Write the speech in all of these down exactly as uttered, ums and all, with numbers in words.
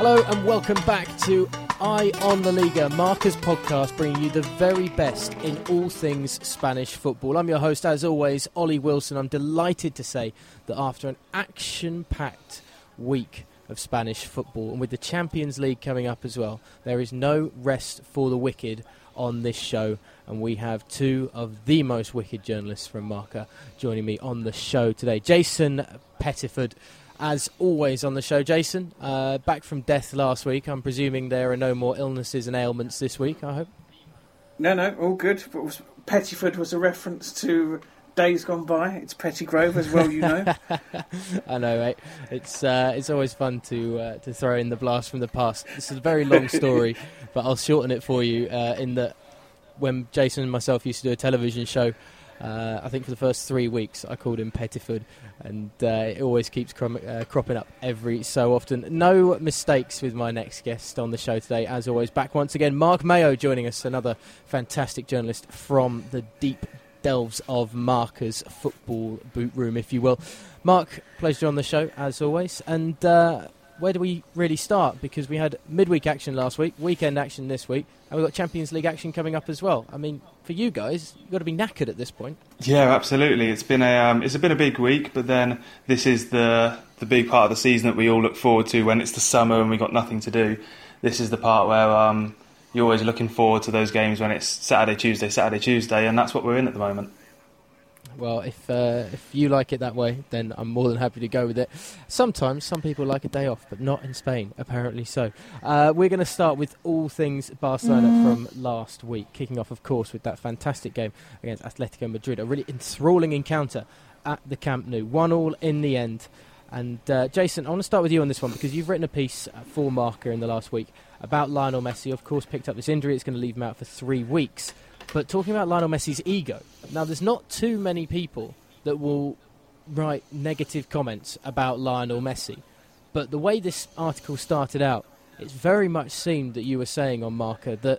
Hello and welcome back to Eye on the Liga, Marca's podcast, bringing you the very best in all things Spanish football. I'm your host, as always, Ollie Wilson. I'm delighted to say that after an action-packed week of Spanish football, and with the Champions League coming up as well, there is no rest for the wicked on this show, and we have two of the most wicked journalists from Marca joining me on the show today. Jason Pettiford, as always on the show. Jason, uh, back from death last week. I'm presuming there are no more illnesses and ailments this week, I hope? No, no, all good. But was, Pettiford was a reference to days gone by. It's Pettygrove as well, you know. I know, mate. It's uh, it's always fun to uh, to throw in the blast from the past. This is a very long story, but I'll shorten it for you uh, in that when Jason and myself used to do a television show, Uh, I think for the first three weeks I called him Pettiford, and uh, it always keeps crom- uh, cropping up every so often. No mistakes with my next guest on the show today, as always. Back once again, Mark Mayo joining us, another fantastic journalist from the deep delves of Marca's football boot room, if you will. Mark, pleasure on the show, as always. And uh, where do we really start? Because we had midweek action last week, weekend action this week, and we've got Champions League action coming up as well. I mean, for you guys, you've got to be knackered at this point. Yeah, absolutely. It's been a um, it's been a big week, but then this is the the big part of the season that we all look forward to when it's the summer and we've got nothing to do. This is the part where um, you're always looking forward to those games when it's Saturday, Tuesday, Saturday, Tuesday, and that's what we're in at the moment. Well, if uh, if you like it that way, then I'm more than happy to go with it. Sometimes some people like a day off, but not in Spain, apparently so. Uh, we're going to start with all things Barcelona mm. from last week, kicking off, of course, with that fantastic game against Atletico Madrid, a really enthralling encounter at the Camp Nou. One all in the end. And uh, Jason, I want to start with you on this one, because you've written a piece for Marca in the last week about Lionel Messi. Of course, picked up this injury. It's going to leave him out for three weeks. But talking about Lionel Messi's ego, now there's not too many people that will write negative comments about Lionel Messi. But the way this article started out, it very much seemed that you were saying on Marca that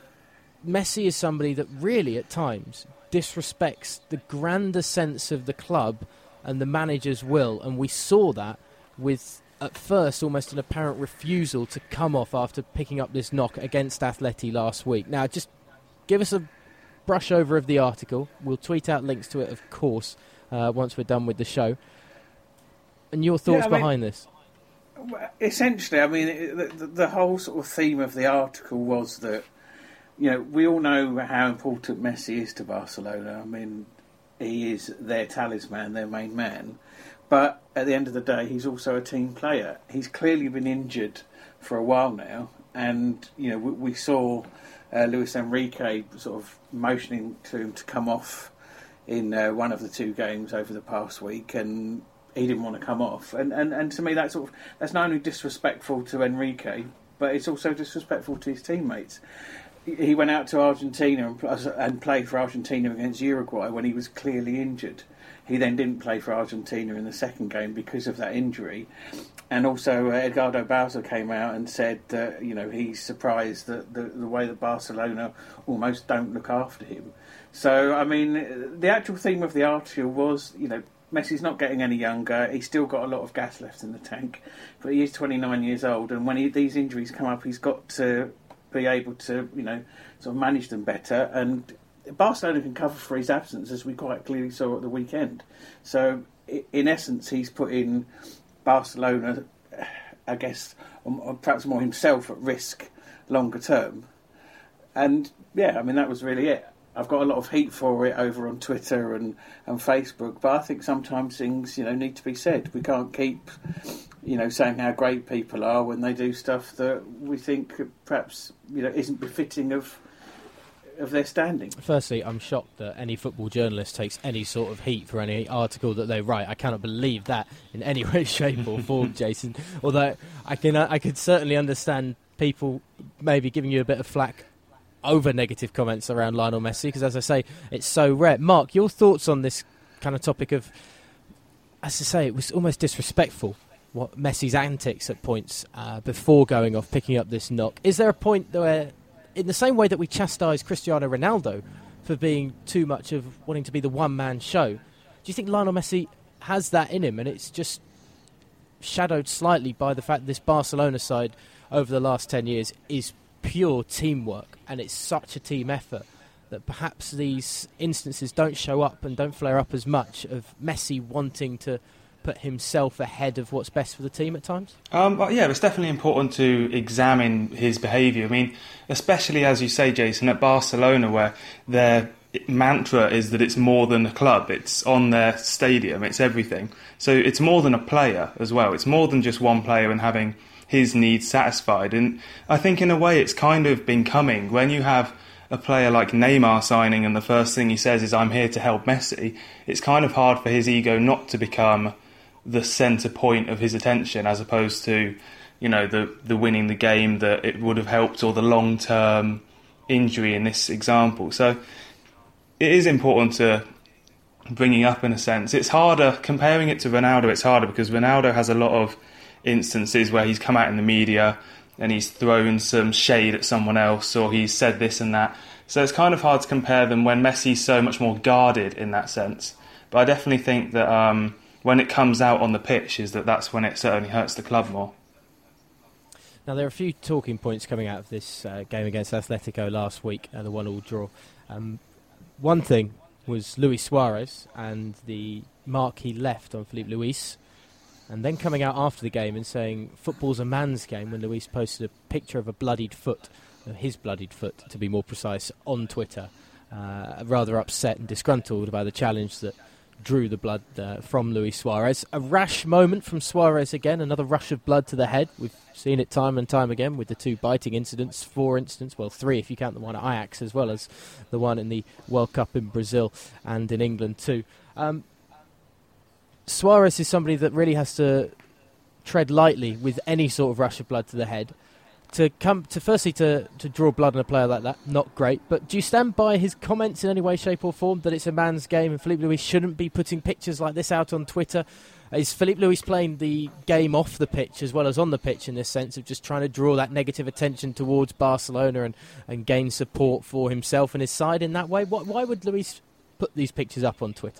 Messi is somebody that really at times disrespects the grander sense of the club and the manager's will. And we saw that with, at first, almost an apparent refusal to come off after picking up this knock against Atleti last week. Now, just give us a brush over of the article. We'll tweet out links to it, of course, uh, once we're done with the show. And your thoughts yeah, behind mean, this? Essentially, I mean, it, the, the whole sort of theme of the article was that, you know, we all know how important Messi is to Barcelona. I mean, he is their talisman, their main man. But at the end of the day, he's also a team player. He's clearly been injured for a while now. And, you know, we, we saw Uh, Luis Enrique sort of motioning to him to come off in uh, one of the two games over the past week, and he didn't want to come off. And, and, and to me, that's sort of that's not only disrespectful to Enrique, but it's also disrespectful to his teammates. He went out to Argentina and, and played for Argentina against Uruguay when he was clearly injured. He then didn't play for Argentina in the second game because of that injury. And also, uh, Edgardo Bauza came out and said that, you know, he's surprised that the, the way that Barcelona almost don't look after him. So, I mean, the actual theme of the article was, you know, Messi's not getting any younger. He's still got a lot of gas left in the tank, but he is twenty-nine years old. And when he, these injuries come up, he's got to be able to, you know, sort of manage them better. And Barcelona can cover for his absence, as we quite clearly saw at the weekend. So, in essence, he's put in Barcelona, I guess, or perhaps more himself at risk longer term. And, yeah, I mean, that was really it. I've got a lot of heat for it over on Twitter and, and Facebook, but I think sometimes things, you know, need to be said. We can't keep, you know, saying how great people are when they do stuff that we think perhaps, you know, isn't befitting of of their standing. Firstly, I'm shocked that any football journalist takes any sort of heat for any article that they write. I cannot believe that in any way, shape or form, Jason. Although I can, I could certainly understand people maybe giving you a bit of flack over negative comments around Lionel Messi, because, as I say, it's so rare. Mark, your thoughts on this kind of topic of, as I say, it was almost disrespectful, what Messi's antics at points uh, before going off, picking up this knock. Is there a point where, in the same way that we chastise Cristiano Ronaldo for being too much of wanting to be the one-man show, do you think Lionel Messi has that in him, and it's just shadowed slightly by the fact that this Barcelona side over the last ten years is pure teamwork, and it's such a team effort that perhaps these instances don't show up and don't flare up as much of Messi wanting to put himself ahead of what's best for the team at times? Um, but yeah, it's definitely important to examine his behaviour. I mean, especially as you say, Jason, at Barcelona, where their mantra is that it's more than a club, it's on their stadium, it's everything. So it's more than a player as well. It's more than just one player and having his needs satisfied. And I think in a way it's kind of been coming. When you have a player like Neymar signing and the first thing he says is, I'm here to help Messi, it's kind of hard for his ego not to become the centre point of his attention, as opposed to, you know, the, the winning the game that it would have helped, or the long-term injury in this example. So it is important to bringing up, in a sense. It's harder, comparing it to Ronaldo, it's harder because Ronaldo has a lot of instances where he's come out in the media and he's thrown some shade at someone else, or he's said this and that. So it's kind of hard to compare them when Messi's so much more guarded in that sense. But I definitely think that um, when it comes out on the pitch, is that that's when it certainly hurts the club more. Now, there are a few talking points coming out of this uh, game against Atletico last week, uh, the one-all draw. Um, one thing was Luis Suarez and the mark he left on Filipe Luis, and then coming out after the game and saying football's a man's game, when Luis posted a picture of a bloodied foot, uh, his bloodied foot to be more precise, on Twitter, uh, rather upset and disgruntled by the challenge that drew the blood uh, from Luis Suarez. A rash moment from Suarez again, another rush of blood to the head. We've seen it time and time again with the two biting incidents, four incidents, well, three if you count the one at Ajax, as well as the one in the World Cup in Brazil and in England too. Um, Suarez is somebody that really has to tread lightly with any sort of rush of blood to the head. To come to firstly to, to draw blood on a player like that, not great. But do you stand by his comments in any way, shape or form that it's a man's game and Filipe Luis shouldn't be putting pictures like this out on Twitter? Is Filipe Luis playing the game off the pitch as well as on the pitch, in this sense of just trying to draw that negative attention towards Barcelona and, and gain support for himself and his side in that way? What, why would Luis put these pictures up on Twitter?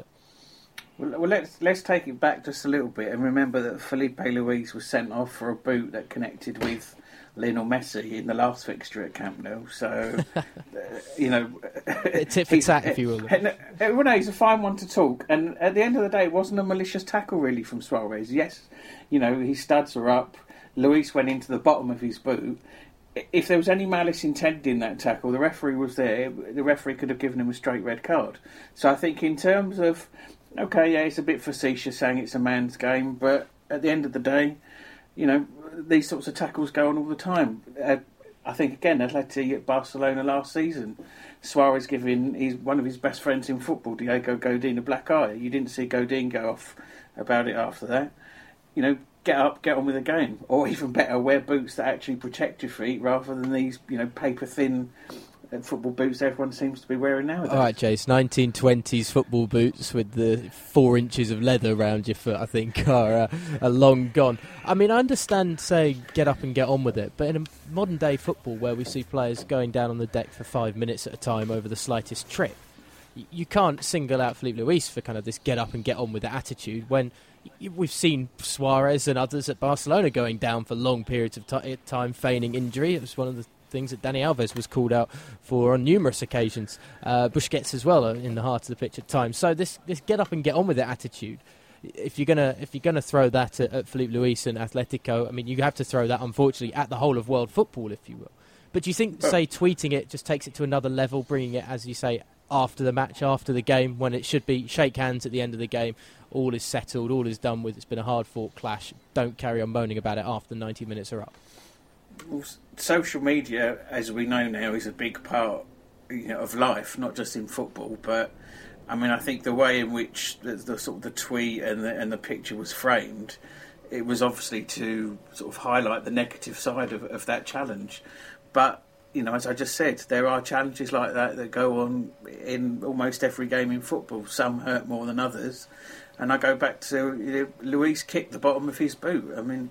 Well, well, let's let's take it back just a little bit and remember that Filipe Luis was sent off for a boot that connected with Lionel Messi in the last fixture at Camp Nou. So, uh, you know, tit for tat, if you will. Well, no, he's a fine one to talk. And at the end of the day, it wasn't a malicious tackle really from Suarez. Yes, you know, his studs were up. Luis went into the bottom of his boot. If there was any malice intended in that tackle, the referee was there. The referee could have given him a straight red card. So I think in terms of, okay, yeah, it's a bit facetious saying it's a man's game, but at the end of the day, you know, these sorts of tackles go on all the time. Uh, I think, again, Atleti at Barcelona last season, Suarez giving his, one of his best friends in football, Diego Godin, a black eye. You didn't see Godin go off about it after that. You know, get up, get on with the game. Or even better, wear boots that actually protect your feet rather than these, you know, paper-thin football boots everyone seems to be wearing nowadays. All right, Jace, nineteen twenties football boots with the four inches of leather around your foot, I think, are, uh, are long gone. I mean, I understand saying get up and get on with it, but in a modern-day football where we see players going down on the deck for five minutes at a time over the slightest trip, you can't single out Filipe Luis for kind of this get up and get on with it attitude when we've seen Suarez and others at Barcelona going down for long periods of t- time feigning injury. It was one of the things that Dani Alves was called out for on numerous occasions. Uh, Busquets as well in the heart of the pitch at times. So this this get up and get on with it attitude, if you're gonna if you're gonna throw that at, at Filipe Luis and Atletico, I mean, you have to throw that, unfortunately, at the whole of world football, if you will. But do you think, say, tweeting it just takes it to another level, bringing it, as you say, after the match, after the game, when it should be shake hands at the end of the game, all is settled, all is done with, it's been a hard-fought clash, don't carry on moaning about it after ninety minutes are up? Well, social media, as we know now, is a big part, you know, of life, not just in football. But I mean, I think the way in which the, the sort of the tweet and the, and the picture was framed, it was obviously to sort of highlight the negative side of, of that challenge. But you know, as I just said, there are challenges like that that go on in almost every game in football. Some hurt more than others. And I go back to, you know, Luis kicked the bottom of his boot. I mean,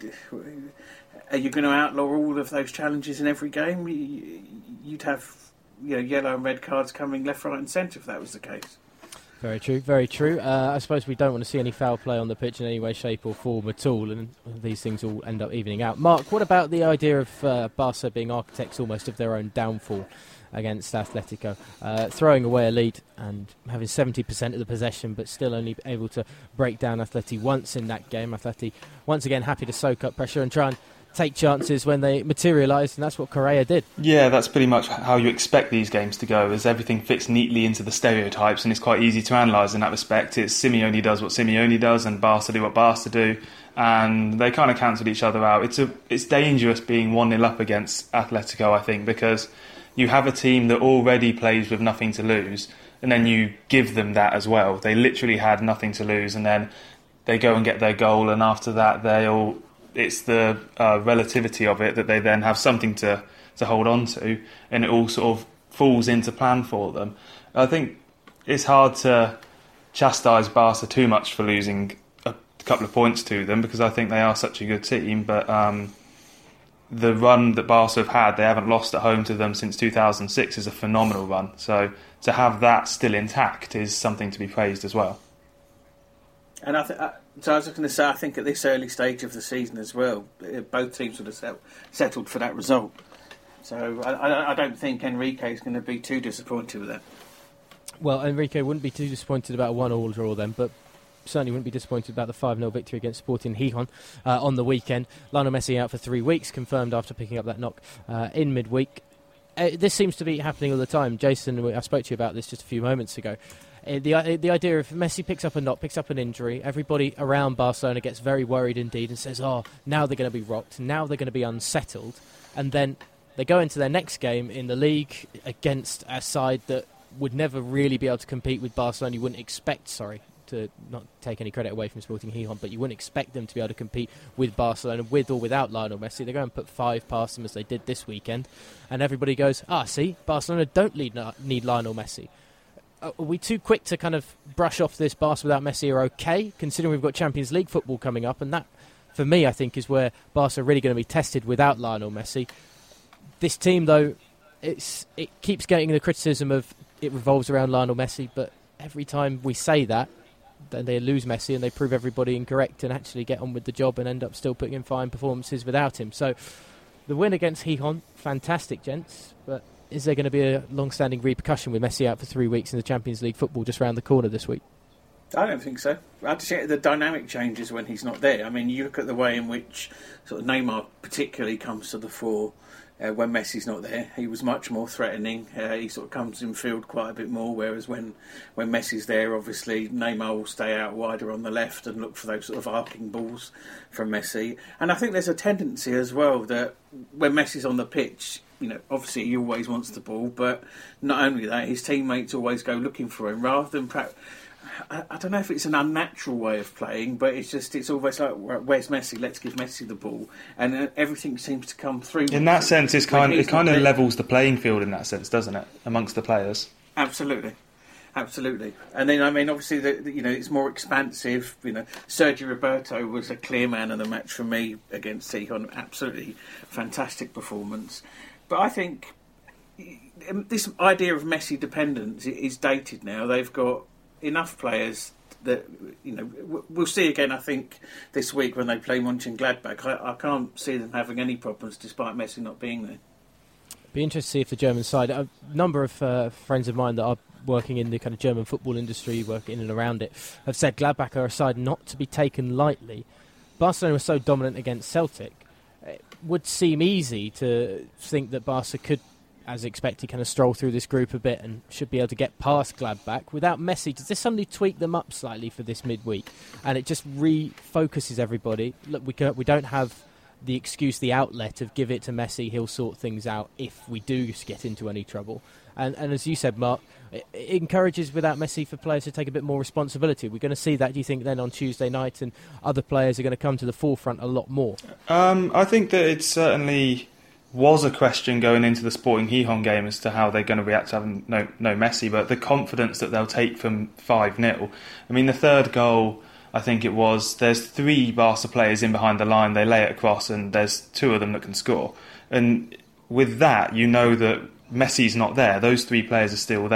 are you going to outlaw all of those challenges in every game? You'd have, you know, yellow and red cards coming left, right and centre if that was the case. Very true, very true. Uh, I suppose we don't want to see any foul play on the pitch in any way, shape or form at all, and these things all end up evening out. Mark, what about the idea of uh, Barca being architects almost of their own downfall against Atletico, uh, throwing away a lead and having seventy percent of the possession, but still only able to break down Atleti once in that game? Atleti once again happy to soak up pressure and try and take chances when they materialise, and that's what Correa did. Yeah, that's pretty much how you expect these games to go, as everything fits neatly into the stereotypes, and it's quite easy to analyse in that respect. It's Simeone does what Simeone does, and Barca do what Barca do, and they kind of cancel each other out. It's a, it's dangerous being one nil up against Atletico, I think, because you have a team that already plays with nothing to lose, and then you give them that as well. They literally had nothing to lose, and then they go and get their goal, and after that they all... it's the uh, relativity of it that they then have something to, to hold on to, and it all sort of falls into plan for them. I think it's hard to chastise Barca too much for losing a couple of points to them, because I think they are such a good team, but um, the run that Barca have had, they haven't lost at home to them since two thousand six, is a phenomenal run. So to have that still intact is something to be praised as well. And I think... Uh, So I was going to say, I think at this early stage of the season as well, both teams would have set, settled for that result. So I, I, I don't think Enrique is going to be too disappointed with that. Well, Enrique wouldn't be too disappointed about a one-all draw then, but certainly wouldn't be disappointed about the five nil victory against Sporting Gijón uh, on the weekend. Lionel Messi out for three weeks, confirmed after picking up that knock uh, in midweek. Uh, this seems to be happening all the time. Jason, I spoke to you about this just a few moments ago. Uh, the uh, the idea of Messi picks up a knock, picks up an injury, everybody around Barcelona gets very worried indeed and says, oh, now they're going to be rocked, now they're going to be unsettled. And then they go into their next game in the league against a side that would never really be able to compete with Barcelona. You wouldn't expect, sorry, to not take any credit away from Sporting Gijón, but you wouldn't expect them to be able to compete with Barcelona, with or without Lionel Messi. They go and put five past them as they did this weekend, and everybody goes, ah, see, Barcelona don't need, need Lionel Messi. Are we too quick to kind of brush off this Barca without Messi are okay, considering we've got Champions League football coming up? And that, for me, I think, is where Barca are really going to be tested without Lionel Messi. This team, though, it's it keeps getting the criticism of it revolves around Lionel Messi, but every time we say that, then they lose Messi and they prove everybody incorrect and actually get on with the job and end up still putting in fine performances without him. So the win against Gijón, fantastic, gents, but is there going to be a long-standing repercussion with Messi out for three weeks in the Champions League football just round the corner this week? I don't think so. I just think the dynamic changes when he's not there. I mean, you look at the way in which sort of Neymar particularly comes to the fore uh, when Messi's not there. He was much more threatening. Uh, he sort of comes in field quite a bit more, whereas when, when Messi's there, obviously Neymar will stay out wider on the left and look for those sort of arcing balls from Messi. And I think there's a tendency as well that when Messi's on the pitch, you know, obviously he always wants the ball, but not only that, his teammates always go looking for him rather than... Pra- I, I don't know if it's an unnatural way of playing, but it's just, it's always like, where's Messi? Let's give Messi the ball. And uh, everything seems to come through. In that sense, it's kind, it kind of levels the playing field in that sense, doesn't it, amongst the players? Absolutely. Absolutely. And then, I mean, obviously, the, the, you know, it's more expansive. You know, Sergio Roberto was a clear man of the match for me against Gijón. Absolutely fantastic performance. But I think this idea of Messi dependence is dated now. They've got enough players that, you know, we'll see again, I think, this week when they play Mönchengladbach. I, I can't see them having any problems despite Messi not being there. Be interested to see if the German side, a number of uh, friends of mine that are working in the kind of German football industry, working in and around it, have said Gladbach are a side not to be taken lightly. Barcelona was so dominant against Celtic. It would seem easy to think that Barca could, as expected, kind of stroll through this group a bit and should be able to get past Gladbach. Without Messi, does this suddenly tweak them up slightly for this midweek? And it just refocuses everybody. Look, we can, we don't have the excuse, the outlet of give it to Messi, he'll sort things out if we do get into any trouble. And, and as you said, Mark, it, it encourages without Messi for players to take a bit more responsibility. We're going to see that, do you think, then on Tuesday night, and other players are going to come to the forefront a lot more? Um, I think that it certainly was a question going into the Sporting Gijón game as to how they're going to react to having no, no Messi, but the confidence that they'll take from five nil. I mean, the third goal, I think it was, there's three Barca players in behind the line, they lay it across and there's two of them that can score. And with that, you know that Messi's not there. Those three players are still there,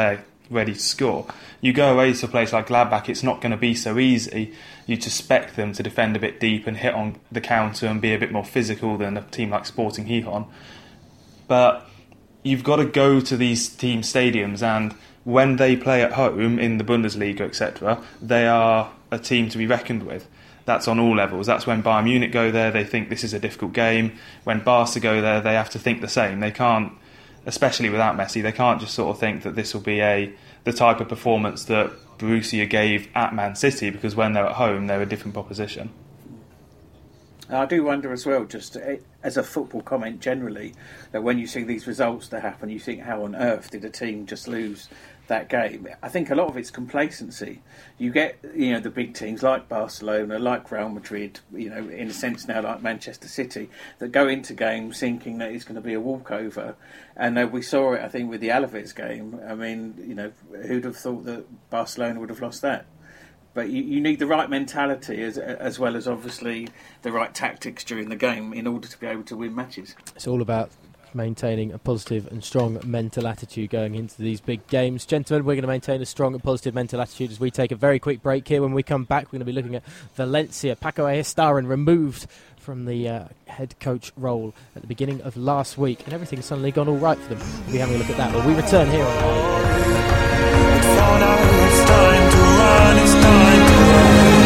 ready to score. You go away to a place like Gladbach, it's not going to be so easy. You expect them to defend a bit deep and hit on the counter and be a bit more physical than a team like Sporting Gijón. But you've got to go to these team stadiums, and when they play at home in the Bundesliga, et cetera, they are a team to be reckoned with. That's on all levels. That's when Bayern Munich go there, they think this is a difficult game. When Barca go there, they have to think the same. They can't, especially without Messi, they can't just sort of think that this will be a the type of performance that Borussia gave at Man City, because when they're at home, they're a different proposition. I do wonder as well, just as a football comment generally, that when you see these results that happen, you think, how on earth did a team just lose that game? I think a lot of it's complacency. You get, you know, the big teams like Barcelona, like Real Madrid, you know, in a sense now like Manchester City, that go into games thinking that it's going to be a walkover. And uh, we saw it, I think, with the Alaves game. I mean, you know, who'd have thought that Barcelona would have lost that? But you, you need the right mentality as as well as obviously the right tactics during the game in order to be able to win matches. It's all about maintaining a positive and strong mental attitude going into these big games. Gentlemen, we're going to maintain a strong and positive mental attitude as we take a very quick break here. When we come back, we're going to be looking at Valencia. Paco Ayestarán removed from the uh, head coach role at the beginning of last week, and everything's suddenly gone all right for them. We'll be having a look at that. But we return here on It's time to run, it's time to run.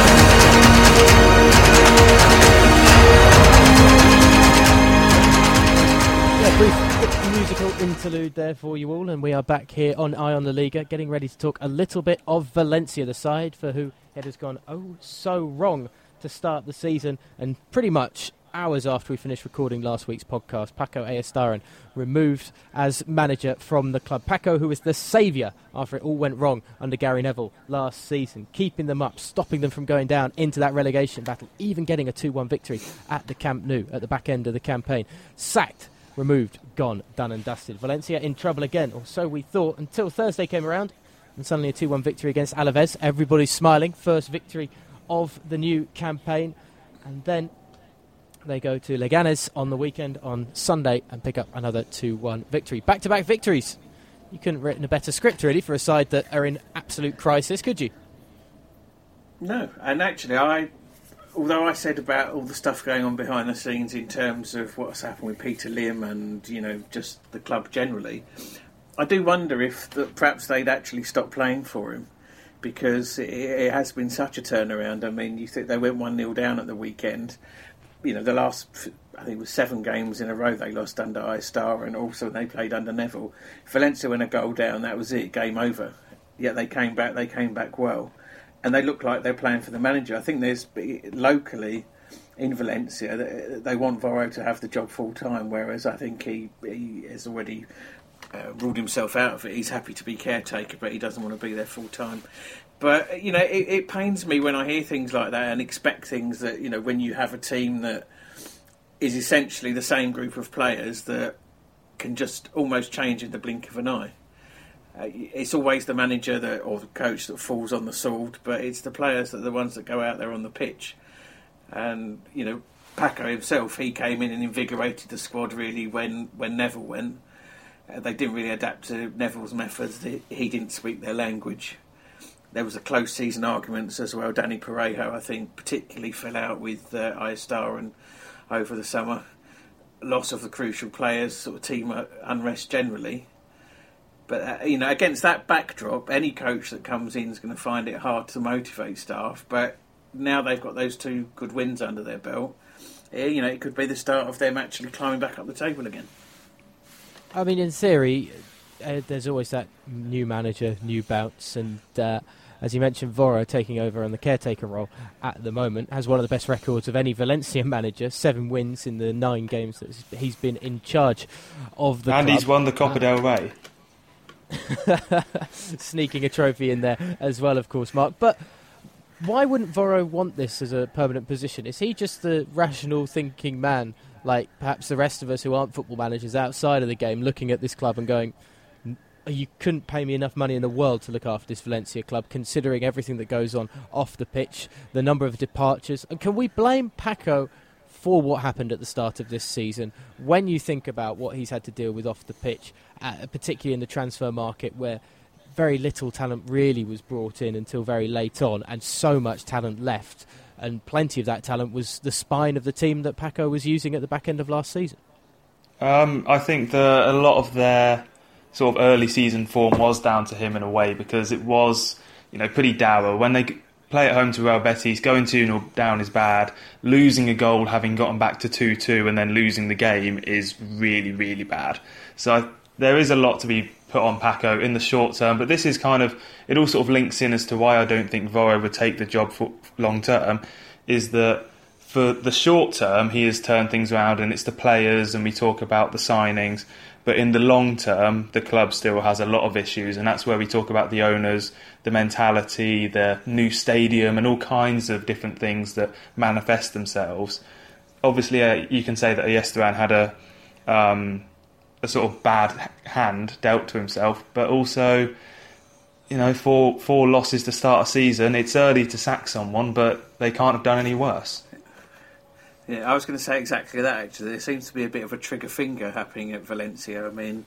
Yeah, brief musical interlude there for you all, and we are back here on Eye on La Liga, getting ready to talk a little bit of Valencia, the side for who it has gone oh so wrong to start the season, and pretty much hours after we finished recording last week's podcast, Paco Ayestarán removed as manager from the club. Paco, who was the saviour after it all went wrong under Gary Neville last season, keeping them up, stopping them from going down into that relegation battle, even getting a two one victory at the Camp Nou at the back end of the campaign. Sacked, removed, gone, done and dusted. Valencia in trouble again, or so we thought, until Thursday came around and suddenly a two one victory against Alaves. Everybody's smiling, first victory of the new campaign, and then they go to Leganés on the weekend on Sunday and pick up another two one victory. Back-to-back victories. You couldn't have written a better script, really, for a side that are in absolute crisis, could you? No, and actually, I, although I said about all the stuff going on behind the scenes in terms of what's happened with Peter Lim and, you know, just the club generally, I do wonder if the, perhaps they'd actually stop playing for him, because it, it has been such a turnaround. I mean, you think they went one nil down at the weekend. You know, the last, I think it was seven games in a row they lost under Ayestarán, and also they played under Neville. Valencia went a goal down, that was it, game over. Yet they came back, they came back well. And they look like they're playing for the manager. I think there's, locally, in Valencia, they want Voro to have the job full time, whereas I think he, he has already uh, ruled himself out of it. He's happy to be caretaker, but he doesn't want to be there full time. But, you know, it, it pains me when I hear things like that and expect things that, you know, when you have a team that is essentially the same group of players that can just almost change in the blink of an eye. Uh, it's always the manager that or the coach that falls on the sword, but it's the players that are the ones that go out there on the pitch. And, you know, Paco himself, he came in and invigorated the squad really when, when Neville went. Uh, they didn't really adapt to Neville's methods. He didn't speak their language. There was a close season arguments as well. Danny Parejo, I think, particularly fell out with uh, Ayestarán over the summer. Loss of the crucial players, sort of team unrest generally. But, uh, you know, against that backdrop, any coach that comes in is going to find it hard to motivate staff. But now they've got those two good wins under their belt, you know, it could be the start of them actually climbing back up the table again. I mean, in theory, uh, there's always that new manager, new bouts, and uh, as you mentioned, Voro taking over on the caretaker role at the moment has one of the best records of any Valencia manager. Seven wins in the nine games that he's been in charge of the and club. He's won the Copa del Rey. Sneaking a trophy in there as well, of course, Mark. But why wouldn't Voro want this as a permanent position? Is he just the rational thinking man, like perhaps the rest of us who aren't football managers outside of the game, looking at this club and going, you couldn't pay me enough money in the world to look after this Valencia club, considering everything that goes on off the pitch, the number of departures? And can we blame Paco for what happened at the start of this season when you think about what he's had to deal with off the pitch, uh, particularly in the transfer market, where very little talent really was brought in until very late on, and so much talent left, and plenty of that talent was the spine of the team that Paco was using at the back end of last season. Um, I think the, a lot of their sort of early season form was down to him in a way, because it was, you know, pretty dour. When they play at home to Real Betis, going two nil down is bad. Losing a goal, having gotten back to two two, and then losing the game is really, really bad. So I, there is a lot to be put on Paco in the short term, but this is kind of, it all sort of links in as to why I don't think Voro would take the job for long term, is that for the short term, he has turned things around and it's the players and we talk about the signings. But in the long term, the club still has a lot of issues. And that's where we talk about the owners, the mentality, the new stadium and all kinds of different things that manifest themselves. Obviously, uh, you can say that Ayestarán had a, um, a sort of bad hand dealt to himself. But also, you know, four, four losses to start a season, it's early to sack someone, but they can't have done any worse. Yeah, I was going to say exactly that, actually. There seems to be a bit of a trigger finger happening at Valencia. I mean,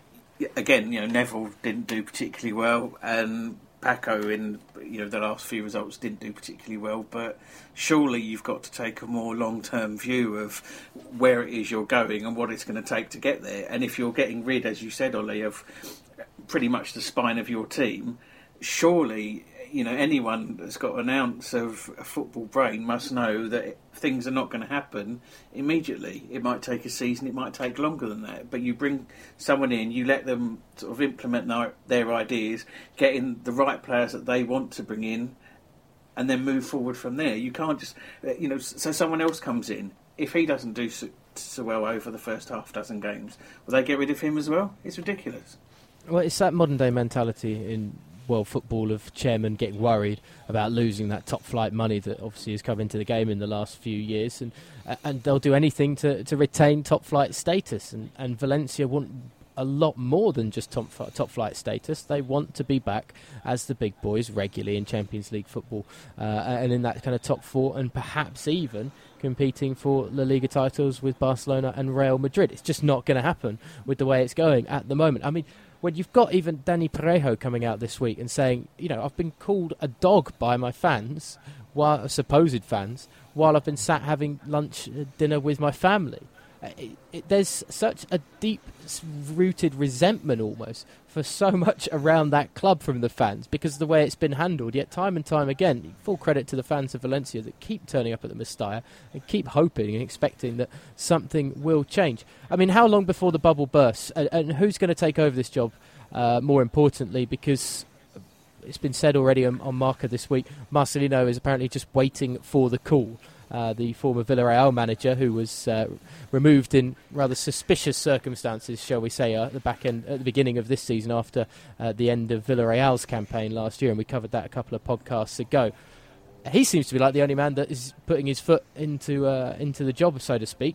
again, you know, Neville didn't do particularly well, and Paco in, you know, the last few results didn't do particularly well, but surely you've got to take a more long-term view of where it is you're going and what it's going to take to get there. And if you're getting rid, as you said, Ollie, of pretty much the spine of your team, surely, you know, anyone that's got an ounce of a football brain must know that things are not going to happen immediately. It might take a season, it might take longer than that. But you bring someone in, you let them sort of implement their, their ideas, get in the right players that they want to bring in, and then move forward from there. You can't just, you know, so someone else comes in. If he doesn't do so, so well over the first half dozen games, will they get rid of him as well? It's ridiculous. Well, it's that modern day mentality in world football of chairmen getting worried about losing that top flight money that obviously has come into the game in the last few years, and and they'll do anything to, to retain top flight status, and, and Valencia want a lot more than just top, top flight status. They want to be back as the big boys regularly in Champions League football, uh, and in that kind of top four, and perhaps even competing for La Liga titles with Barcelona and Real Madrid. It's just not going to happen with the way it's going at the moment. I mean, when you've got even Dani Parejo coming out this week and saying, you know, I've been called a dog by my fans, while supposed fans, while I've been sat having lunch, uh, dinner with my family. It, it, there's such a deep-rooted resentment almost for so much around that club from the fans because of the way it's been handled. Yet time and time again, full credit to the fans of Valencia that keep turning up at the Mestalla and keep hoping and expecting that something will change. I mean, how long before the bubble bursts? And, and who's going to take over this job, uh, more importantly, because it's been said already on, on Marca this week, Marcelino is apparently just waiting for the call. Uh, the former Villarreal manager, who was uh, removed in rather suspicious circumstances, shall we say, uh, at the back end, at the beginning of this season after uh, the end of Villarreal's campaign last year, and we covered that a couple of podcasts ago. He seems to be like the only man that is putting his foot into uh, into the job, so to speak.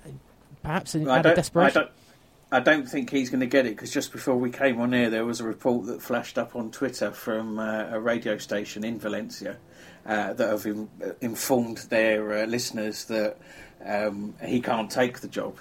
Perhaps in out of desperation. I don't, I don't think he's going to get it, because just before we came on air, there was a report that flashed up on Twitter from uh, a radio station in Valencia. Uh, that have in, uh, informed their uh, listeners that um, he can't take the job.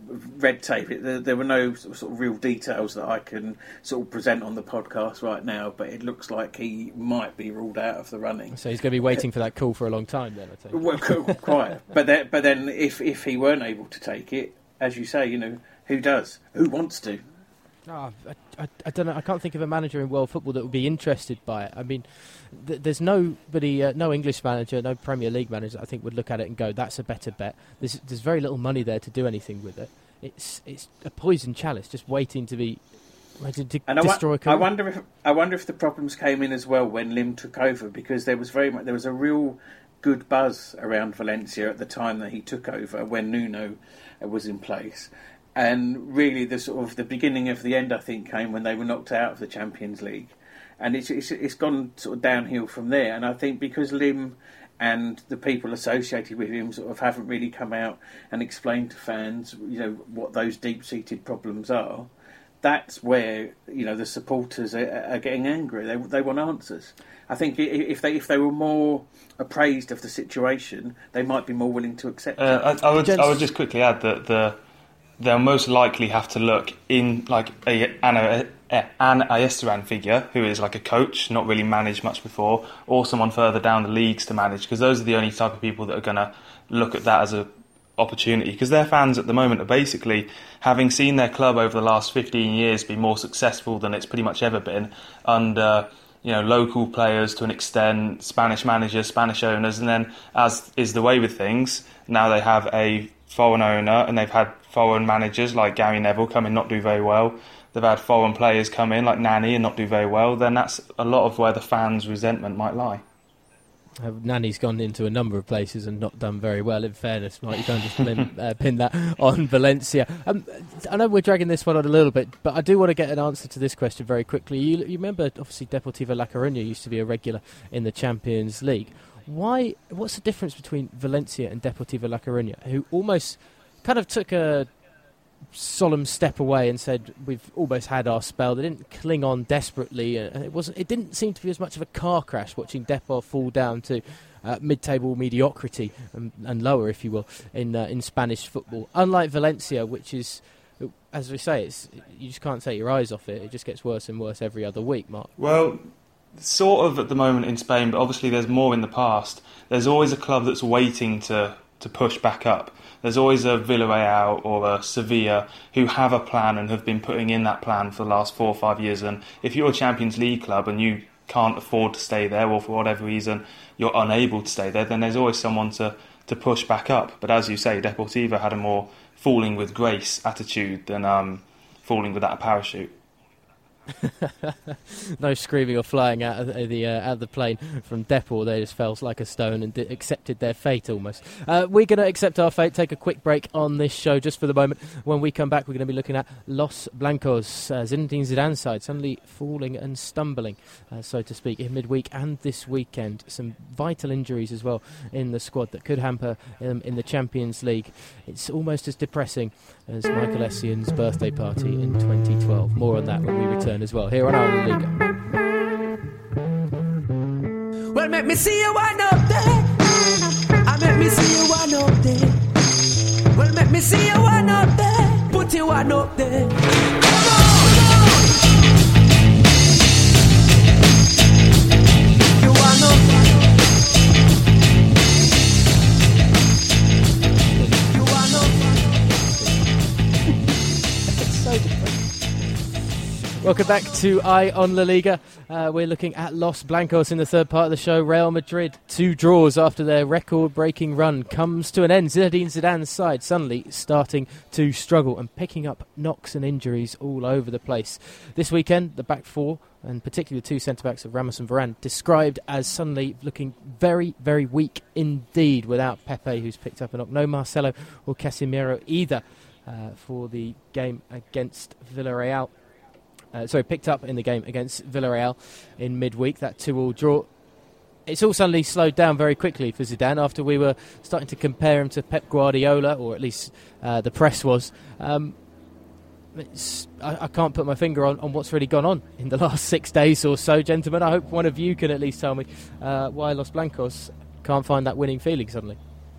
Red tape. It, there, there were no sort of real details that I can sort of present on the podcast right now, but it looks like he might be ruled out of the running. So he's going to be waiting for that call for a long time then, I think. Well, quite. But then, but then if, if he weren't able to take it, as you say, you know, who does? Who wants to? Oh, I, I, I don't know. I can't think of a manager in world football that would be interested by it. I mean, th- there's nobody, uh, no English manager, no Premier League manager that I think would look at it and go, "That's a better bet." There's there's very little money there to do anything with it. It's it's a poison chalice, just waiting to be ready to and destroy. I, wa- I wonder if I wonder if the problems came in as well when Lim took over, because there was very much there was a real good buzz around Valencia at the time that he took over when Nuno was in place. And really, the sort of the beginning of the end, I think, came when they were knocked out of the Champions League, and it's it's, it's gone sort of downhill from there. And I think because Lim and the people associated with him sort of haven't really come out and explained to fans, you know, what those deep-seated problems are, that's where, you know, the supporters are, are getting angry. They they want answers. I think if they if they were more appraised of the situation, they might be more willing to accept uh, it. I, I would I would just quickly add that the. They'll most likely have to look in, like Ana an Ayestaran figure, who is like a coach, not really managed much before, or someone further down the leagues to manage, because those are the only type of people that are going to look at that as a opportunity, because their fans at the moment are basically, having seen their club over the last fifteen years be more successful than it's pretty much ever been under, you know, local players to an extent, Spanish managers, Spanish owners, and then, as is the way with things, now they have a foreign owner and they've had foreign managers like Gary Neville come in, not do very well. They've had foreign players come in like Nani and not do very well. Then that's a lot of where the fans' resentment might lie. Uh, Nani's gone into a number of places and not done very well, in fairness, Mike. You can't just pin, uh, pin that on Valencia. Um, I know we're dragging this one on a little bit, but I do want to get an answer to this question very quickly. You, you remember, obviously, Deportivo La Coruña used to be a regular in the Champions League. Why? What's the difference between Valencia and Deportivo La Coruña, who almost kind of took a solemn step away and said we've almost had our spell? They didn't cling on desperately, and it wasn't. It didn't seem to be as much of a car crash watching Depor fall down to uh, mid-table mediocrity and, and lower, if you will, in uh, in Spanish football. Unlike Valencia, which is, as we say, it's you just can't take your eyes off it. It just gets worse and worse every other week, Mark. Well, sort of at the moment in Spain, but obviously there's more in the past. There's always a club that's waiting to to push back up. There's always a Villarreal or a Sevilla who have a plan and have been putting in that plan for the last four or five years. And if you're a Champions League club and you can't afford to stay there, or for whatever reason you're unable to stay there, then there's always someone to, to push back up. But as you say, Deportivo had a more falling with grace attitude than um, falling without a parachute. No screaming or flying out of the uh, out of the plane from Depor. They just fell like a stone and d- accepted their fate almost. Uh, we're going to accept our fate, take a quick break on this show just for the moment. When we come back, we're going to be looking at Los Blancos, uh, Zinedine Zidane's side, suddenly falling and stumbling, uh, so to speak, in midweek and this weekend. Some vital injuries as well in the squad that could hamper um, in the Champions League. It's almost as depressing as Michael Essien's birthday party in twenty twelve. More on that when we return as well, here on our Liga. Well, make me see you one up there. I make me see you one up there. Well, make me see you one up there. Put you one up there. Come on, you one up there. You one up there. It's so depressing. Welcome back to Eye on La Liga. Uh, we're looking at Los Blancos in the third part of the show. Real Madrid, two draws after their record-breaking run, comes to an end. Zinedine Zidane's side suddenly starting to struggle and picking up knocks and injuries all over the place. This weekend, the back four, and particularly the two centre-backs of Ramos and Varane, described as suddenly looking very, very weak indeed without Pepe, who's picked up a knock. No Marcelo or Casemiro either uh, for the game against Villarreal. Uh, sorry, picked up in the game against Villarreal in midweek, that two-all draw. It's all suddenly slowed down very quickly for Zidane after we were starting to compare him to Pep Guardiola, or at least uh, the press was. Um, it's, I, I can't put my finger on, on what's really gone on in the last six days or so, gentlemen. I hope one of you can at least tell me uh, why Los Blancos can't find that winning feeling suddenly.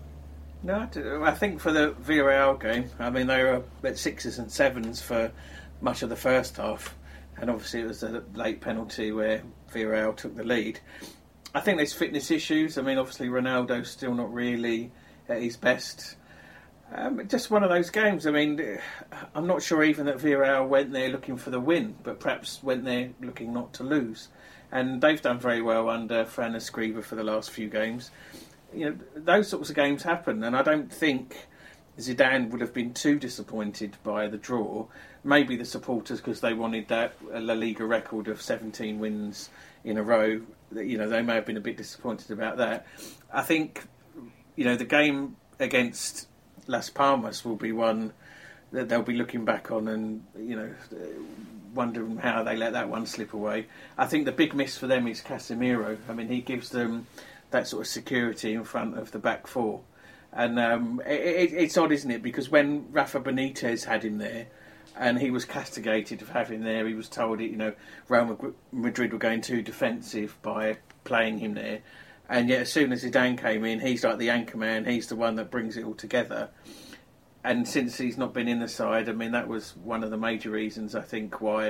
No, I think for the Villarreal game, I mean, they were at sixes and sevens for much of the first half. And obviously it was a late penalty where Villarreal took the lead. I think there's fitness issues. I mean, obviously Ronaldo's still not really at his best. Um, just one of those games. I mean, I'm not sure even that Villarreal went there looking for the win, but perhaps went there looking not to lose. And they've done very well under Fran Escriva for the last few games. You know, those sorts of games happen, and I don't think Zidane would have been too disappointed by the draw. Maybe the supporters, because they wanted that La Liga record of seventeen wins in a row. You know, they may have been a bit disappointed about that. I think, you know, the game against Las Palmas will be one that they'll be looking back on and, you know, wondering how they let that one slip away. I think the big miss for them is Casemiro. I mean, he gives them that sort of security in front of the back four. And um, it, it, it's odd, isn't it? Because when Rafa Benitez had him there, and he was castigated for having him there, he was told, you know, Real Madrid were going too defensive by playing him there. And yet, as soon as Zidane came in, he's like the anchor man. He's the one that brings it all together. And since he's not been in the side, I mean, that was one of the major reasons, I think, why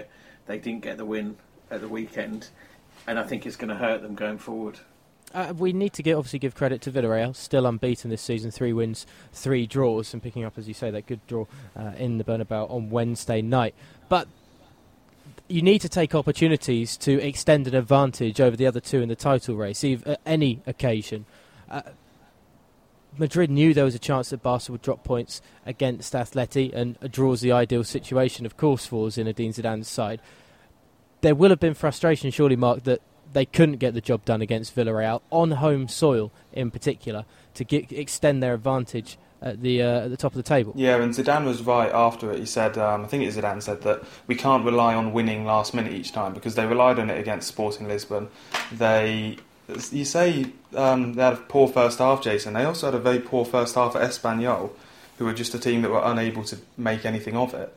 they didn't get the win at the weekend, and I think it's going to hurt them going forward. Uh, we need to give, obviously give credit to Villarreal, still unbeaten this season, three wins, three draws, and picking up, as you say, that good draw uh, in the Bernabeu on Wednesday night. But you need to take opportunities to extend an advantage over the other two in the title race, if, at any occasion. Uh, Madrid knew there was a chance that Barca would drop points against Atleti, and a draw is the ideal situation, of course, for Zinedine Zidane's side. There will have been frustration, surely, Mark, that they couldn't get the job done against Villarreal, on home soil in particular, to get, extend their advantage at the uh, at the top of the table. Yeah, and Zidane was right after it. He said, um, I think it Zidane said that we can't rely on winning last minute each time, because they relied on it against Sporting Lisbon. They, you say um, they had a poor first half, Jason. They also had a very poor first half at Espanyol, who were just a team that were unable to make anything of it.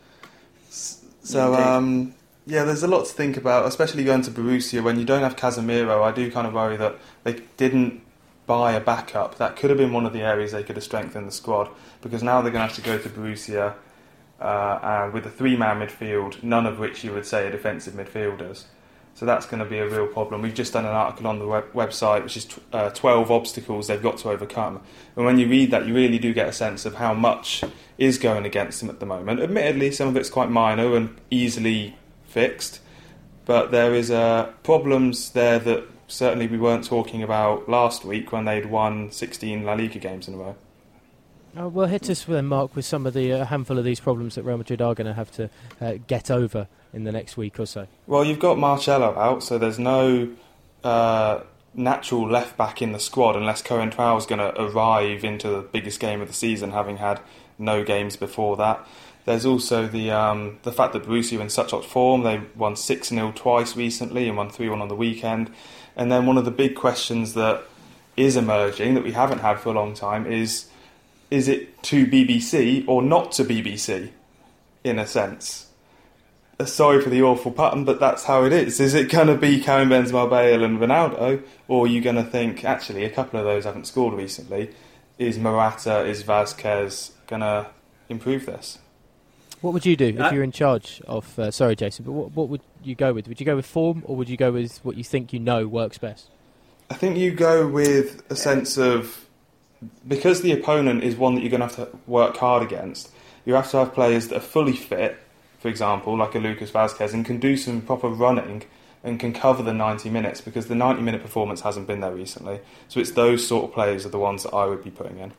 So, um, yeah, there's a lot to think about, especially going to Borussia when you don't have Casemiro. I do kind of worry that they didn't buy a backup. That could have been one of the areas they could have strengthened the squad, because now they're going to have to go to Borussia uh, and with a three-man midfield, none of which you would say are defensive midfielders. So that's going to be a real problem. We've just done an article on the web- website, which is t- uh, twelve obstacles they've got to overcome. And when you read that, you really do get a sense of how much is going against them at the moment. Admittedly, some of it's quite minor and easily fixed, but there is uh, problems there that certainly we weren't talking about last week when they'd won sixteen La Liga games in a row. Uh, well, hit us then, Mark, with some of the uh, handful of these problems that Real Madrid are going to have to uh, get over in the next week or so. Well, you've got Marcelo out, so there's no uh, natural left back in the squad unless Coentrao is going to arrive into the biggest game of the season, having had no games before that. There's also the um, the fact that Borussia are in such hot form. They won six nil twice recently and won three one on the weekend. And then one of the big questions that is emerging, that we haven't had for a long time, is is it to B B C or not to B B C, in a sense? Uh, sorry for the awful pun, but that's how it is. Is it going to be Karim Benzema, Bale and Ronaldo, or are you going to think, actually, a couple of those haven't scored recently? Is Morata, is Vázquez going to improve this? What would you do if Uh, you're in charge of... Uh, sorry, Jason, but what, what would you go with? Would you go with form, or would you go with what you think you know works best? I think you go with a sense of... Because the opponent is one that you're going to have to work hard against, you have to have players that are fully fit, for example, like a Lucas Vázquez, and can do some proper running and can cover the ninety minutes, because the ninety-minute performance hasn't been there recently. So it's those sort of players are the ones that I would be putting in.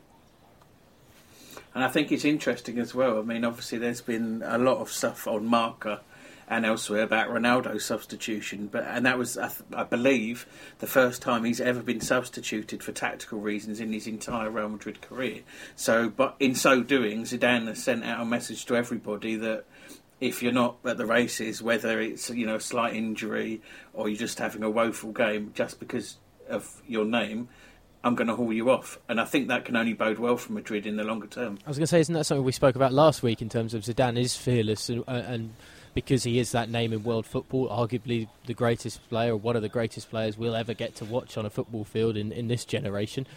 And I think it's interesting as well. I mean, obviously there's been a lot of stuff on Marca and elsewhere about Ronaldo's substitution, but and that was, I, th- I believe, the first time he's ever been substituted for tactical reasons in his entire Real Madrid career. So, but in so doing, Zidane has sent out a message to everybody that if you're not at the races, whether it's, you know, a slight injury or you're just having a woeful game, just because of your name, I'm going to haul you off. And I think that can only bode well for Madrid in the longer term. I was going to say, isn't that something we spoke about last week in terms of Zidane is fearless and, uh, and because he is that name in world football, arguably the greatest player, or one of the greatest players we'll ever get to watch on a football field in, in this generation,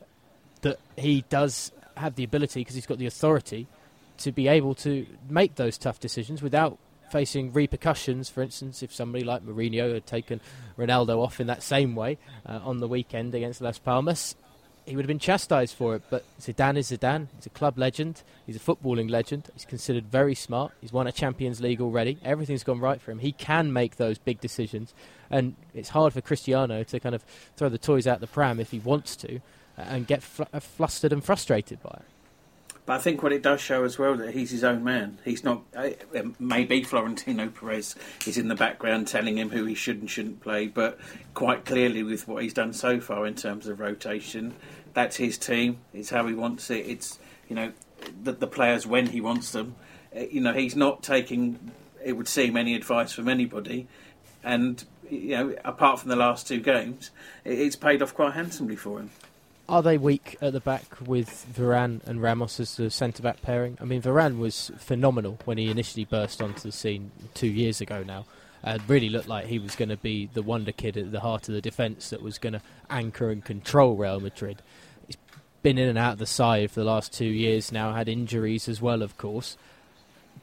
that he does have the ability, because he's got the authority, to be able to make those tough decisions without facing repercussions. For instance, if somebody like Mourinho had taken Ronaldo off in that same way uh, on the weekend against Las Palmas, he would have been chastised for it. But Zidane is Zidane. He's a club legend. He's a footballing legend. He's considered very smart. He's won a Champions League already. Everything's gone right for him. He can make those big decisions. And it's hard for Cristiano to kind of throw the toys out the pram if he wants to and get fl- flustered and frustrated by it. But I think what it does show as well that he's his own man. He's not. Uh, maybe Florentino Perez is in the background telling him who he should and shouldn't play, but quite clearly with what he's done so far in terms of rotation, that's his team. It's how he wants it. It's, you know, the, the players when he wants them. Uh, you know, he's not taking, it would seem, any advice from anybody. And, you know, apart from the last two games, it, it's paid off quite handsomely for him. Are they weak at the back with Varane and Ramos as the centre-back pairing? I mean, Varane was phenomenal when he initially burst onto the scene two years ago now. It really looked like he was going to be the wonder kid at the heart of the defence that was going to anchor and control Real Madrid. He's been in and out of the side for the last two years now, had injuries as well, of course.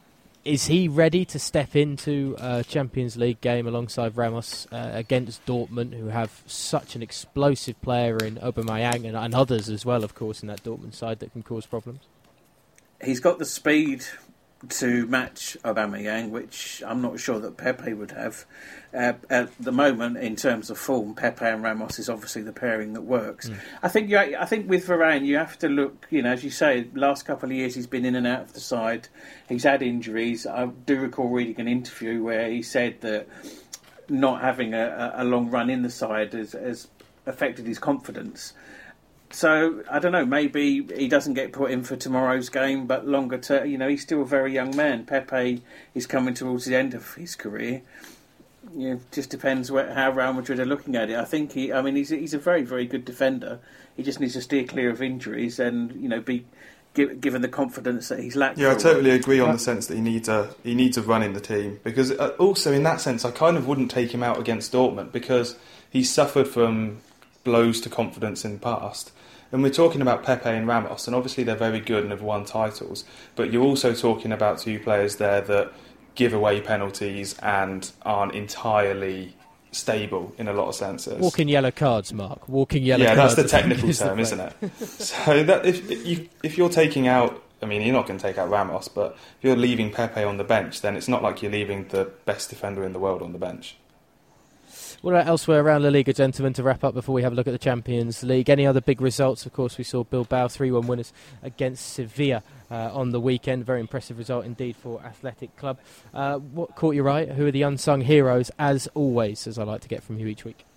is he ready to step into a Champions League game alongside Ramos uh, against Dortmund, who have such an explosive player in Aubameyang and, and others as well, of course, in that Dortmund side that can cause problems? He's got the speed to match Aubameyang, which I'm not sure that Pepe would have. Uh, at the moment, in terms of form, Pepe and Ramos is obviously the pairing that works. Mm. I think you, I think with Varane, you have to look, you know, as you say, last couple of years he's been in and out of the side. He's had injuries. I do recall reading an interview where he said that not having a, a long run in the side has, has affected his confidence. So, I don't know, maybe he doesn't get put in for tomorrow's game, but longer term, you know, he's still a very young man. Pepe is coming towards the end of his career. You know, just depends where, how Real Madrid are looking at it. I think he, I mean, he's he's a very, very good defender. He just needs to steer clear of injuries and, you know, be give, given the confidence that he's lacked. Yeah, I totally agree on the sense that he needs a he needs a run in the team, because also in that sense, I kind of wouldn't take him out against Dortmund because he's suffered from blows to confidence in the past. And we're talking about Pepe and Ramos, and obviously they're very good and have won titles, but you're also talking about two players there that give away penalties and aren't entirely stable in a lot of senses. Walking yellow cards, Mark. Walking yellow yeah, cards. Yeah, that's the technical term, isn't it? So that if, if, you, if you're taking out, I mean, you're not going to take out Ramos, but if you're leaving Pepe on the bench, then it's not like you're leaving the best defender in the world on the bench. What about elsewhere around La Liga, gentlemen, to wrap up before we have a look at the Champions League? Any other big results? Of course, we saw Bilbao three one winners against Sevilla uh, on the weekend. Very impressive result indeed for Athletic Club. Uh, what caught your eye? Who are the unsung heroes, as always, as I like to get from you each week?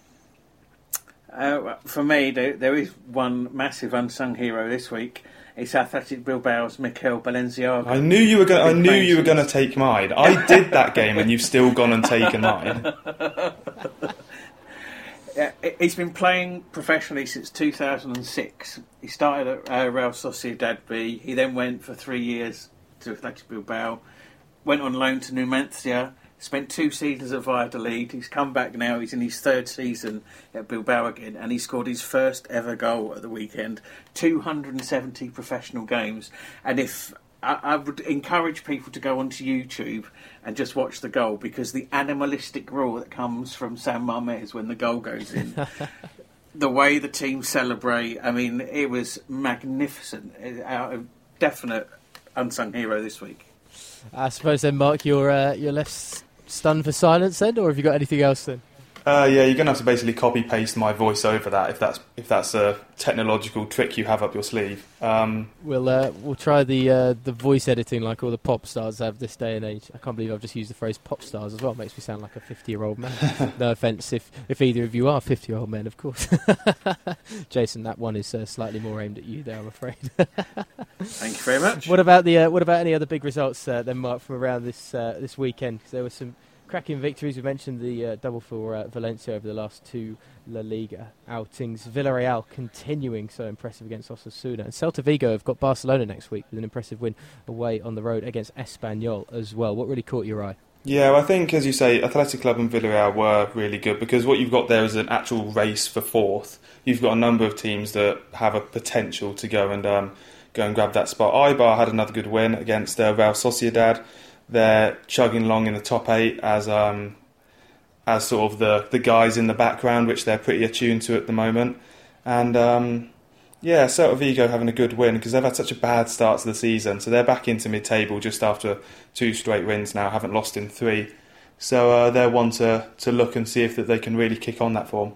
Uh, for me, there, there is one massive unsung hero this week. It's Athletic Bilbao's Mikel Balenciaga. I knew you were going. I knew you were going to take mine. I did that game, and you've still gone and taken mine. Yeah, he's been playing professionally since two thousand six. He started at uh, Real Sociedad B. He then went for three years to Athletic Bilbao. Went on loan to Numancia. Spent two seasons at Valladolid. He's come back now. He's in his third season at Bilbao again, and he scored his first ever goal at the weekend. two hundred seventy professional games. And if I, I would encourage people to go onto YouTube and just watch the goal, because the animalistic roar that comes from San Mamés when the goal goes in, the way the team celebrate, I mean, it was magnificent. A definite unsung hero this week. I suppose then, Mark, you're uh, you're left stunned for silence then, or have you got anything else then? Uh, yeah, you're going to have to basically copy paste my voice over that if that's if that's a technological trick you have up your sleeve. Um, we'll uh, we'll try the uh, the voice editing like all the pop stars have this day and age. I can't believe I've just used the phrase pop stars as well. It makes me sound like a fifty-year-old man. No offence if, if either of you are fifty-year-old men, of course. Jason, that one is uh, slightly more aimed at you there, I'm afraid. Thank you very much. What about the uh, what about any other big results uh, then, Mark, from around this uh, this weekend? Because there were some cracking victories. We mentioned the uh, double for uh, Valencia over the last two La Liga outings. Villarreal continuing so impressive against Osasuna. And Celta Vigo have got Barcelona next week with an impressive win away on the road against Espanyol as well. What really caught your eye? Yeah, well, I think, as you say, Athletic Club and Villarreal were really good, because what you've got there is an actual race for fourth. You've got a number of teams that have a potential to go and um, go and grab that spot. Eibar had another good win against uh, Real Sociedad. They're chugging along in the top eight as um, as sort of the, the guys in the background, which they're pretty attuned to at the moment. And um, yeah, Celta Vigo having a good win because they've had such a bad start to the season. So they're back into mid-table just after two straight wins now, haven't lost in three. So uh, they're one to, to look and see if that they can really kick on that form.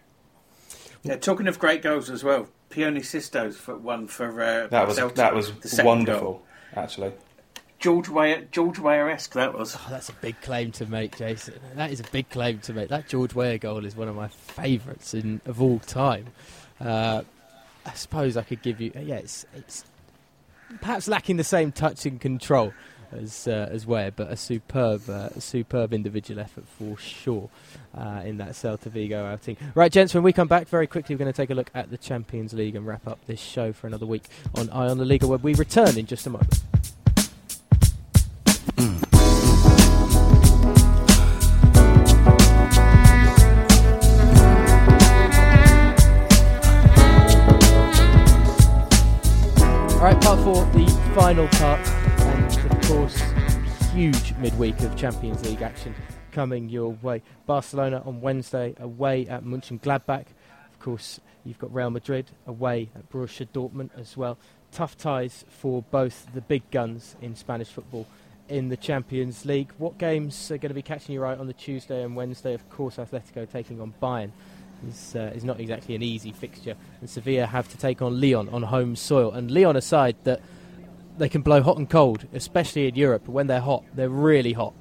Yeah, talking of great goals as well, Pione Sistos for one for uh, that was Celta, that was wonderful, goal. Actually. George Weah, George Weah-esque that was. Oh, that's a big claim to make, Jason. That is a big claim to make. That George Weah goal is one of my favourites in of all time. Uh, I suppose I could give you. Yeah, it's it's perhaps lacking the same touch and control as uh, as Weah, but a superb, uh, a superb individual effort for sure uh, in that Celta Vigo outing. Right, gents, when we come back very quickly, we're going to take a look at the Champions League and wrap up this show for another week on Eye on the Liga, where we return in just a moment. Alright, part four, the final part, and of course huge midweek of Champions League action coming your way. Barcelona on Wednesday away at Mönchengladbach. Of course, you've got Real Madrid away at Borussia Dortmund as well. Tough ties for both the big guns in Spanish football in the Champions League. What games are going to be catching your eye on the Tuesday and Wednesday? Of course, Atletico taking on Bayern is, uh, is not exactly an easy fixture. And Sevilla have to take on Lyon on home soil. And Lyon aside that they can blow hot and cold, especially in Europe. When they're hot, they're really hot.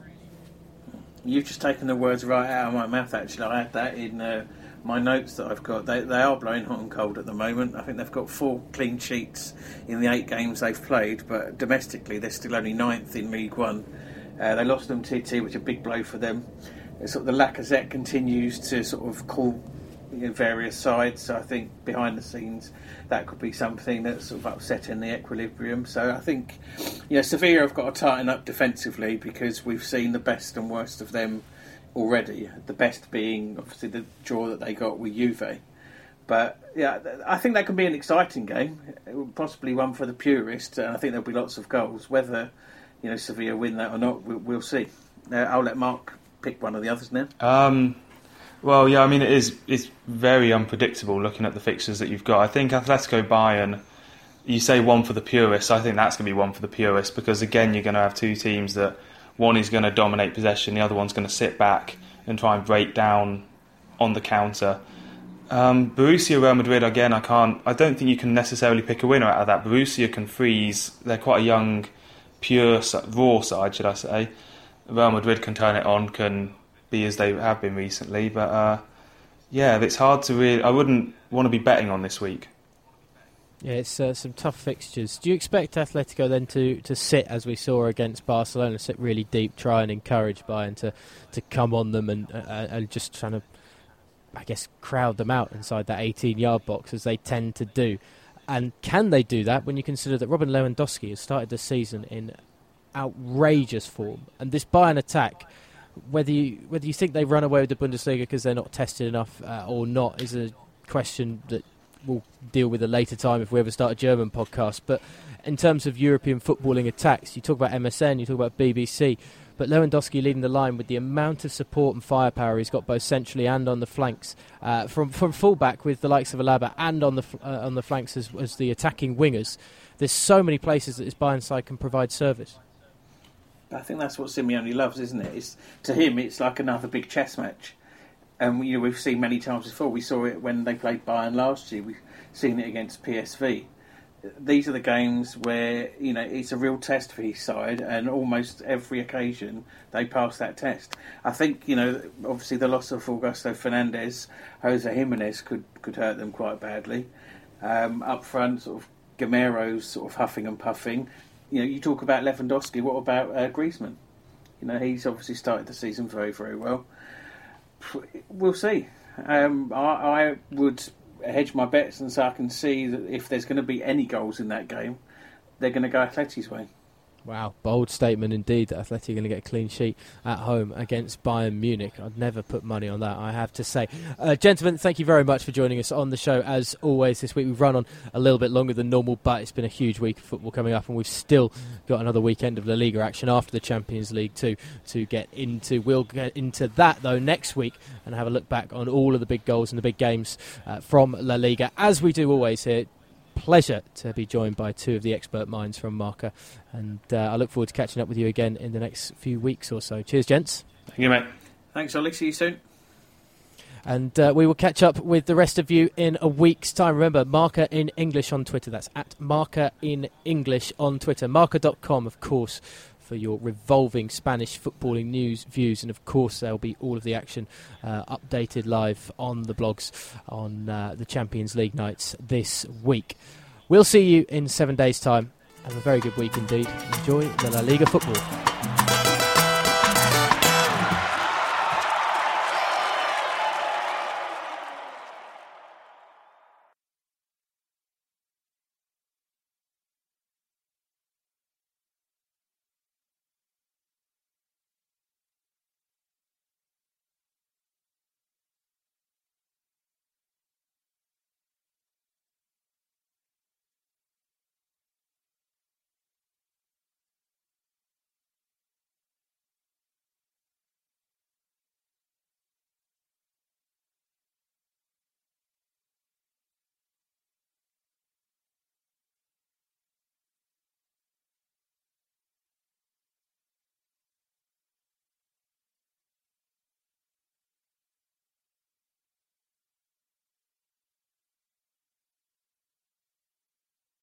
You've just taken the words right out of my mouth, actually. I had that in uh, my notes that I've got. They, they are blowing hot and cold at the moment. I think they've got four clean sheets in the eight games they've played, but domestically they're still only ninth in League One. Uh, they lost them Titi, which is a big blow for them. It's sort of the Lacazette continues to sort of call, you know, various sides, so I think behind the scenes that could be something that's sort of upsetting the equilibrium. So I think, you know, Sevilla have got to tighten up defensively because we've seen the best and worst of them already. The best being obviously the draw that they got with Juve. But yeah, I think that can be an exciting game, possibly one for the purists, and I think there'll be lots of goals. Whether, you know, Sevilla win that or not, we'll, we'll see. Uh, I'll let Mark pick one of the others now. Um. Well, yeah, I mean, it is it's very unpredictable looking at the fixtures that you've got. I think Atletico Bayern, you say one for the purists, I think that's going to be one for the purists because, again, you're going to have two teams that one is going to dominate possession, the other one's going to sit back and try and break down on the counter. Um, Borussia, Real Madrid, again, I can't, I don't think you can necessarily pick a winner out of that. Borussia can freeze, they're quite a young, pure, raw side, should I say. Real Madrid can turn it on, can be as they have been recently, but uh, yeah, it's hard to really. I wouldn't want to be betting on this week. Yeah, it's uh, some tough fixtures. Do you expect Atletico then to, to sit as we saw against Barcelona, sit really deep, try and encourage Bayern to, to come on them and uh, and just trying to, I guess, crowd them out inside that eighteen-yard box as they tend to do? And can they do that when you consider that Robin Lewandowski has started the season in outrageous form, and this Bayern attack, Whether you whether you think they run away with the Bundesliga because they're not tested enough uh, or not is a question that we'll deal with a later time if we ever start a German podcast. But in terms of European footballing attacks, you talk about M S N, you talk about B B C, but Lewandowski leading the line with the amount of support and firepower he's got both centrally and on the flanks, uh, from from fullback with the likes of Alaba and on the uh, on the flanks as, as the attacking wingers. There's so many places that this Bayern side can provide service. I think that's what Simeone loves, isn't it? It's, to him, it's like another big chess match. And you know, we've seen many times before. We saw it when they played Bayern last year. We've seen it against P S V. These are the games where, you know, it's a real test for his side, and almost every occasion they pass that test. I think, you know, obviously the loss of Augusto Fernandes, Jose Jimenez could, could hurt them quite badly. Um, up front, sort of Gamero's sort of huffing and puffing. You know, you talk about Lewandowski, what about uh, Griezmann? You know, he's obviously started the season very, very well. We'll see. Um, I, I would hedge my bets and say I can see that if there's going to be any goals in that game, they're going to go Atleti's way. Wow, bold statement indeed that Atleti are going to get a clean sheet at home against Bayern Munich. I'd never put money on that, I have to say. Uh, gentlemen, thank you very much for joining us on the show. As always, this week we've run on a little bit longer than normal, but it's been a huge week of football coming up, and we've still got another weekend of La Liga action after the Champions League too to get into. We'll get into that, though, next week and have a look back on all of the big goals and the big games uh, from La Liga, as we do always here. Pleasure to be joined by two of the expert minds from Marca, and uh, I look forward to catching up with you again in the next few weeks or so. Cheers, gents. Thank you, mate. Thanks, Ollie. See you soon. And uh, we will catch up with the rest of you in a week's time. Remember, Marca in English on Twitter. That's at Marca in English on Twitter. Marca dot com, of course, for your revolving Spanish footballing news, views, and of course there'll be all of the action uh, updated live on the blogs on uh, the Champions League nights this week. We'll see you in seven days' time. Have a very good week indeed. Enjoy the La Liga football.